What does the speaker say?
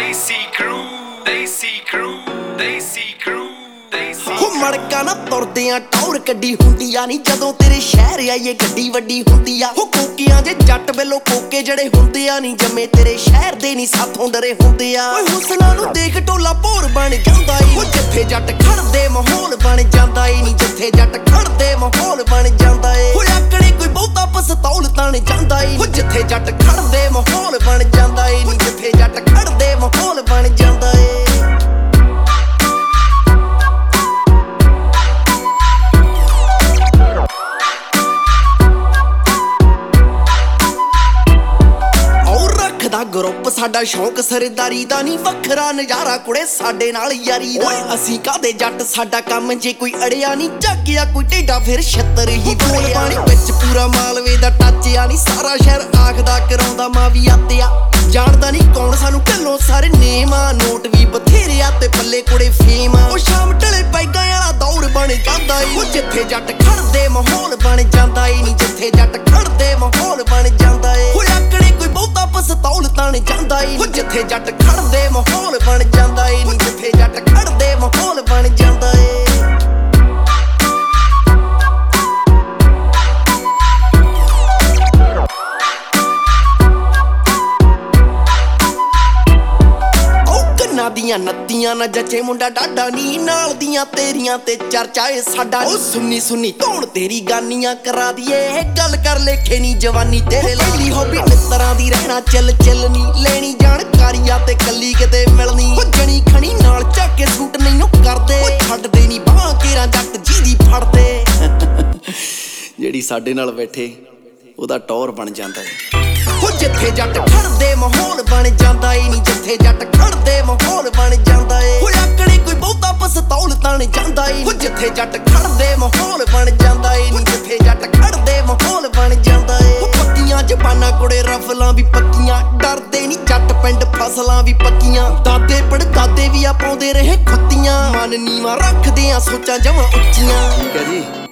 ਮੜਕਾ ਨਾ ਤੁਰਦੇ ਆ ਟੌਰ ਕੱਢੀ ਹੁੰਦੀ ਆ ਨੀ ਜਦੋਂ ਤੇਰੇ ਸ਼ਹਿਰ ਆਈਏ ਗੱਡੀ ਵੱਡੀ ਹੁੰਦੀ ਆ ਹੋ ਕੋਕਿਆਂ ਜੇ ਜੱਟ ਵੱਲੋਂ ਕੋਕੇ ਜਿਹੜੇ ਹੁੰਦੇ ਆ ਨੀ ਜੰਮੇ ਤੇਰੇ ਸ਼ਹਿਰ ਦੇ ਨੀ ਸਾਥੋਂ ਡਰੇ ਹੁੰਦੇ ਆ ਓਏ ਹੁਸਨਾਂ ਨੂੰ ਦੇਖ ਟੋਲਾ ਭੋਰ ਬਣ ਜਾਂਦਾ ਈ ਓ ਜਿੱਥੇ ਜੱਟ ਖੜਦੇ ਮਾਹੌਲ ਬਣ ਜਾਂਦਾ ਈ ਨੀ ਜਿੱਥੇ ਜੱਟ ਖੜਦੇ ਮਾਹੌਲ ਬਣ ਜਾਂਦਾ ਏ ਓ ਆਕੜੇ ਕੋਈ ਬਹੁਤਾ ਪਸਤੌਲ ਤਾਂ ਨੀ ਜਾਂਦਾ ਈ ਓ ਜਿੱਥੇ ਜੱਟ ਖੜਦੇ ਮਾਹੌਲ ਬਣ ਜਾਂਦਾ ਈ ਨੀ ਜਿੱਥੇ ਜੱਟ ਖੜਦੇ ਮਾਹੌਲ ਬਣ ਜਾਂਦਾ ਏ ਦਾ ਗਰੁੱਪ ਸਾਡਾ ਸ਼ੌਂਕ ਸਰਦਾਰੀ ਦਾ ਨੀ ਵੱਖਰਾ ਨਜ਼ਾਰਾ ਕੁੜੇ ਸਾਡੇ ਨਾਲ ਯਾਰੀ ਦਾ ਓਏ ਅਸੀਂ ਕਾਦੇ ਜੱਟ ਸਾਡਾ ਕੰਮ ਜੇ ਕੋਈ ਅੜਿਆ ਨੀ ਝਾਕਿਆ ਕੋਈ ਢੇਡਾ ਫਿਰ ਛੱਤਰ ਹੀ ਬੋਲ ਪਾਣੀ ਵਿੱਚ ਪੂਰਾ ਮਾਲਵੇ ਦਾ ਟੱਚ ਆ ਨੀ ਸਾਰਾ ਸ਼ਹਿਰ ਆਖਦਾ ਕਰਾਉਂਦਾ ਮਾਂ ਵੀ ਆਤਿਆ ਜਾਣਦਾ ਨੀ ਕੌਣ ਸਾਨੂੰ ਢੱਲੋਂ ਸਾਰੇ ਨੇਮ ਆ ਨੋਟ ਵੀ ਬਥੇਰੇ ਆ ਤੇ ਪੱਲੇ ਕੁੜੇ ਫੇਮ ਆ ਉਹ ਸ਼ਾਮ ਢਲੇ ਪੈਗਾਂ ਵਾਲਾ ਦੌਰ ਬਣ ਜਾਂਦਾ ਈ ਉਹ ਜਿੱਥੇ ਜੱਟ ਖੜਦੇ ਮਾਹੌਲ ਬਣ ਜਾਂਦਾ ਈ ਨੀ ਜਿੱਥੇ ਜੱਟ ਖੜਦੇ ਮਾਹੌਲ ਬਣ ਜਾਂਦਾ ਏ ਉਹ ਆਕੜੇ ਕੋਈ ਬਹੁਤਾ ਪਸਤੌਲ ਤਾਂ ਨੀ ਜਾਂਦਾ ਈ ਨੀ ਜਿੱਥੇ ਜੱਟ ਖੜਦੇ ਮਾਹੌਲ ਬਣ ਜਾਂਦਾ ਈ ਨੀ ਜਿੱਥੇ ਜੱਟ ਖੜਦੇ ਮਾਹੌਲ ਬਣ ਜਾਂਦਾ ਏ ਦੀਆਂ ਨੱਤੀਆਂ ਨਾ ਜੱਚੇ ਮੁੰਡਾ ਡਾਡਾ ਨੀ ਨਾਲ ਦੀਆਂ ਤੇਰੀਆਂ ਤੇ ਚਰਚਾ ਏ ਸਾਡਾ ਉਹ ਸੁੰਨੀ ਸੁੰਨੀ ਧੌਣ ਤੇਰੀ ਗਾਨੀਆਂ ਕਰਾ ਦਈਏ ਗੱਲ ਕਰ ਲੇਖੇ ਨੀ ਜਵਾਨੀ ਤੇਰੇ ਲਈ ਹੋਬੀ ਮਿੱਤਰਾਂ ਦੀ ਰਹਿਣਾ ਚੱਲ ਚੱਲ ਨੀ ਲੈਣੀ ਜਾਣਕਾਰੀਆਂ ਤੇ ਕੱਲੀ ਕਿਤੇ ਮਿਲਣੀ ਉਹ ਜਣੀ ਖਣੀ ਨਾਲ ਝਾਕੇ ਸੂਟ ਨਹੀਂ ਉਹ ਕਰਦੇ ਛੱਡਦੇ ਨੀ ਬਾਹਾਂ ਕੇਰਾਂ ਜੱਟ ਜਿਹਦੀ ਫੜਦੇ ਜਿਹੜੀ ਸਾਡੇ ਨਾਲ ਬੈਠੇ ਉਹਦਾ ਟੌਰ ਬਣ ਜਾਂਦਾ ਏ ਉਹ ਜਿੱਥੇ ਜੱਟ ਖੜਦੇ ਮਾਹੌਲ ਬਣ ਜਾਂਦਾ ਈ ਨੀ ਜਿੱਥੇ ਜੱਟ ਖੜਦੇ ਮਾਹੌਲ ਬਣ ਜਾਂਦਾ ਏ ਉਹ ਆਕੜੇ ਕੋਈ ਬਹੁਤਾ ਪਸਤੌਲ ਤਾਂ ਨੀ ਜਾਂਦਾ ਈ ਨੀ ਜਿੱਥੇ ਜੱਟ ਖੜਦੇ ਮਾਹੌਲ ਬਣ ਜਾਂਦਾ ਈ ਨੀ ਜਿੱਥੇ ਜੱਟ ਖੜਦੇ ਮਾਹੌਲ ਬਣ ਜਾਂਦਾ ਏ ਉਹ ਪੱਕੀਆਂ ਜ਼ਬਾਨਾਂ ਕੁੜੇ ਰਫਲਾਂ ਵੀ ਪੱਕੀਆਂ ਡਰਦੇ ਨੀ ਜੱਟ ਪਿੰਡ ਫਸਲਾਂ ਵੀ ਪੱਕੀਆਂ ਦਾਦੇ ਪੜਦਾਦੇ ਵੀ ਆ ਪਾਉਂਦੇ ਰਹੇ ਖੁੱਤੀਆਂ ਮਨ ਨੀਵਾਂ ਰੱਖਦੇ ਆ ਸੋਚਾਂ ਜਮਾਂ ਉੱਚੀਆਂ ਠੀਕ ਹੈ ਜੀ।